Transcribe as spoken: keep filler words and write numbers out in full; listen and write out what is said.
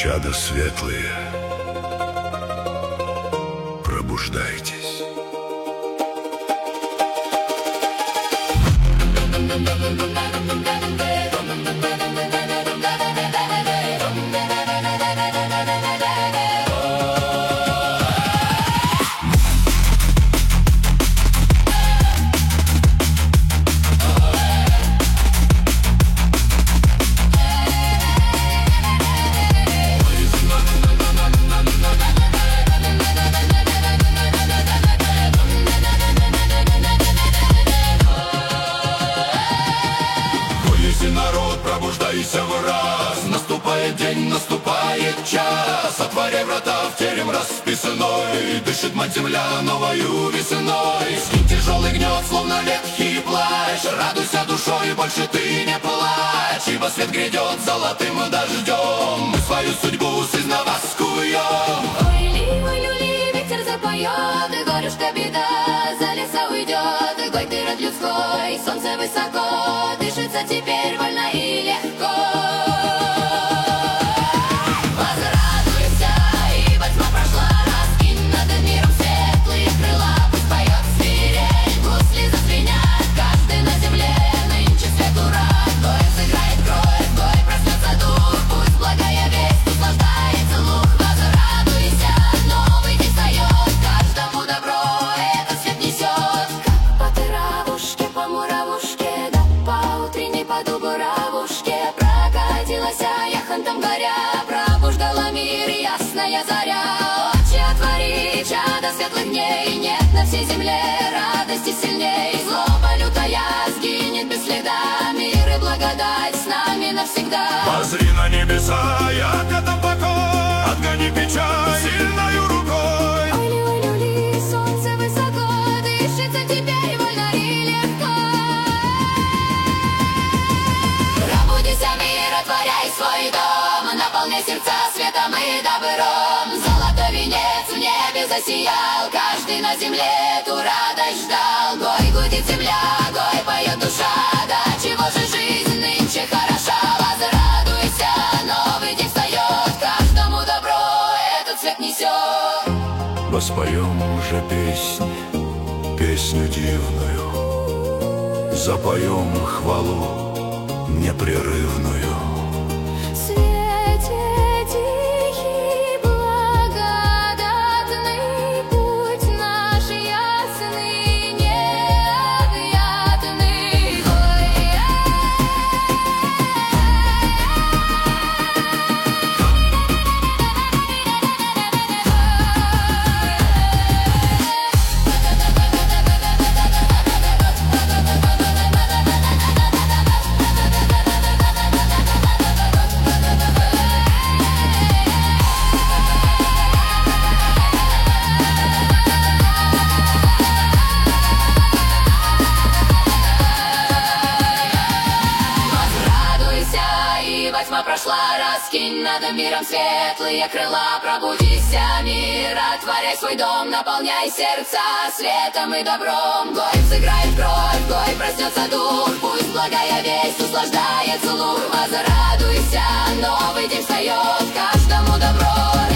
чада светлые, пробуждайтесь. Народ, пробуждайся в раз. Наступает день, наступает час. Отворяй врата в терем расписанной. Дышит мать земля новою весной. Скинь тяжелый гнет, словно ветхий плащ. Радуйся душой, больше ты не плачь. Ибо свет грядет золотым дождем. Мы свою судьбу сызнова скуем. Ой, ли, ой, люли, ветер запоет. И горюшка беда за леса уйдет. И гой ты род людской, солнце высоко. Дышится теперь вольно и легко. Возрадуйся, ибо тьма прошла. Раскинь над миром светлые крыла. Пусть поет свирель, гусли зазвенят. Каждый на земле нынче свету рад. Гой сыграет кровь, гой проснется дух. Пусть благая весть услаждается луг. Возрадуйся, новый день встает. Каждому добро этот свет несет. Как по травушке, по муравушке, да по утренней по дубу равушке. Прокатилась яхонтом горя, пробуждала мир ясная заря. Очи отвори, чада светлых дней. Нет на всей земле радости сильней. Злоба лютая сгинет без следа. Мир и благодать с нами навсегда. Возри на небеса, ярко там покой. Отгони печаль сильною рукой. Ой, ли, ой, люли, солнце высоко. Дышится теперь вольно и легко. Пробудися, мир, отворяй свой дом. Наполняй сердца светом и добром. Золотой венец в небе засиял. Каждый на земле эту радость ждал. Гой гудит земля, гой поет душа. Да чего же жизнь нынче хороша. Возрадуйся, новый день встает. Каждому добро этот свет несет. Воспоем уже песни, песню дивную, запоем хвалу непрерывную. В свете тихий, благодатный, путь наш ясный, необъятный. Ой, возрадуйся, ибо тьма прошла. Раскинь над миром светлые крыла. Пробудися, мир, отворяй свой дом. Наполняй сердца светом и добром. Гой взыграет кровь, гой проснется дух. Пусть благая весть услаждает слух. Возрадуйся, новый день встает. Каждому добро